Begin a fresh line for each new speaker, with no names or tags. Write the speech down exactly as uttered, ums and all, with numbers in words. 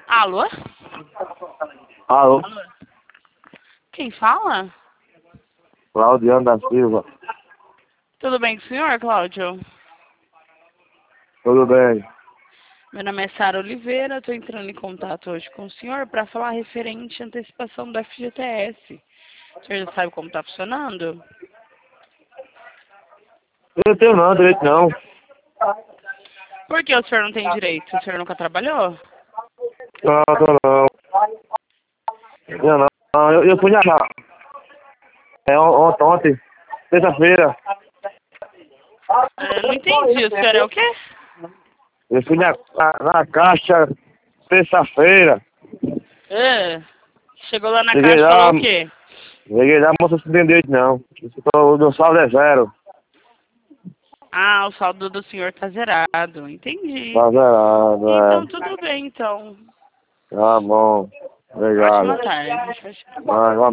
Alô?
Alô?
Alô? Quem fala?
Claudiano da Silva.
Tudo bem com o senhor, Cláudio?
Tudo bem?
Meu nome é Sara Oliveira, estou entrando em contato hoje com o senhor para falar referente à antecipação do F G T S. O senhor já sabe como está funcionando?
Eu não tenho não, direito não.
Por que o senhor não tem direito? O senhor nunca trabalhou?
Não, tô não. Não, não. não. Eu, eu fui na... É, ontem, ontem terça-feira.
É, não entendi, o senhor é o quê?
Eu fui na, na, na caixa terça-feira.
É. Chegou lá na
Cheguei
caixa e
lá,
falou o quê?
cheguei lá, a moça não tem direito não. O meu saldo é zero.
Ah, o saldo do senhor tá zerado. Entendi.
Tá zerado,
Então,
é.
tudo bem, então.
Tá bom.
Ótima
Obrigado.
tarde. Tchau, tchau.
Ah,